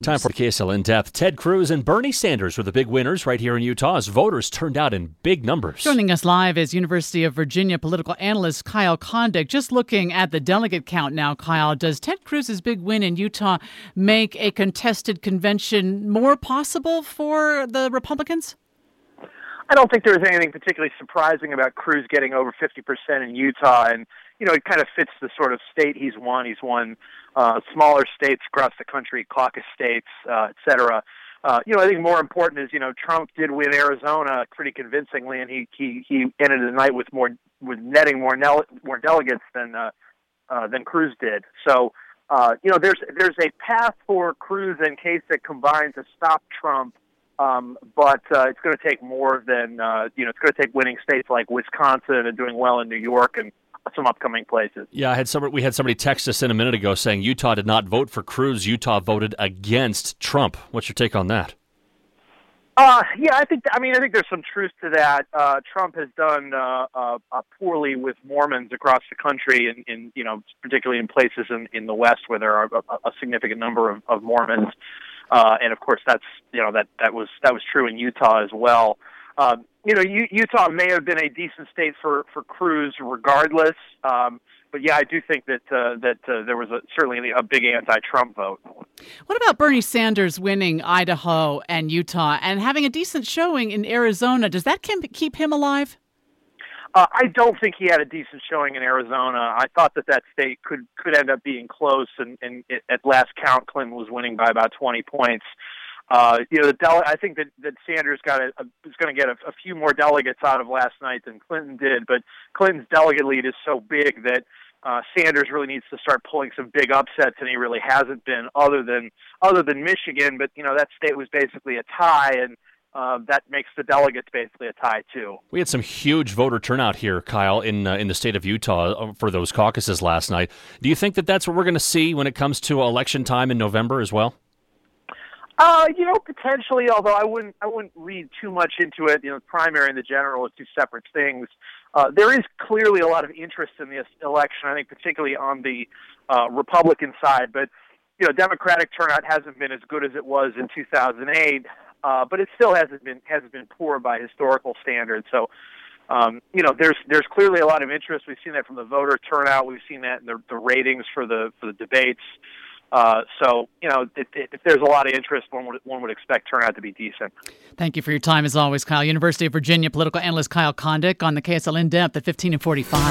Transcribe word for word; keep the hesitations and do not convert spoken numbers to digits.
Time for K S L In Depth. Ted Cruz and Bernie Sanders were the big winners right here in Utah as voters turned out in big numbers. Joining us live is University of Virginia political analyst Kyle Kondik. Just looking at the delegate count now, Kyle, does Ted Cruz's big win in Utah make a contested convention more possible for the Republicans? I don't think there was anything particularly surprising about Cruz getting over fifty percent in Utah, and you know, it kind of fits the sort of state he's won. He's won uh, smaller states across the country, caucus states, uh, et cetera. Uh, you know, I think more important is, you know, Trump did win Arizona pretty convincingly, and he he, he ended the night with more with netting more nel- more delegates than uh, uh, than Cruz did. So, uh, you know, there's there's a path for Cruz and Kasich combined to stop Trump. Um, but uh, it's going to take more than, uh, you know, it's going to take winning states like Wisconsin and doing well in New York and some upcoming places. Yeah, I had somebody, we had somebody text us in a minute ago saying Utah did not vote for Cruz. Utah voted against Trump. What's your take on that? Uh, yeah, I think, I mean, I think there's some truth to that. Uh, Trump has done uh, uh, poorly with Mormons across the country, and in, in, you know, particularly in places in, in the West where there are a, a significant number of, of Mormons. Uh, and of course, that's you know that that was that was true in Utah as well. Um, you know, U- Utah may have been a decent state for, for Cruz, regardless. Um, but yeah, I do think that uh, that uh, there was a, certainly a big anti-Trump vote. What about Bernie Sanders winning Idaho and Utah and having a decent showing in Arizona? Does that keep him alive? Uh, I don't think he had a decent showing in Arizona. I thought that that state could, could end up being close, and, and it, at last count, Clinton was winning by about twenty points. Uh, you know, the dele- I think that, that Sanders got a, a, is going to get a, a few more delegates out of last night than Clinton did, but Clinton's delegate lead is so big that uh, Sanders really needs to start pulling some big upsets, and he really hasn't been, other than other than Michigan. But you know, that state was basically a tie, and Uh, that makes the delegates basically a tie, too. We had some huge voter turnout here, Kyle, in uh, in the state of Utah for those caucuses last night. Do you think that that's what we're going to see when it comes to election time in November as well? Uh, you know, potentially, although I wouldn't I wouldn't read too much into it. You know, the primary and the general are two separate things. Uh, there is clearly a lot of interest in this election, I think, particularly on the uh, Republican side. But, you know, Democratic turnout hasn't been as good as it was in two thousand eight. Uh, but it still hasn't been hasn't been poor by historical standards. So, um, you know, there's there's clearly a lot of interest. We've seen that from the voter turnout. We've seen that in the, the ratings for the for the debates. Uh, so, you know, if, if there's a lot of interest, one would one would expect turnout to be decent. Thank you for your time as always, Kyle. University of Virginia political analyst Kyle Kondik on the K S L In Depth at fifteen and forty-five.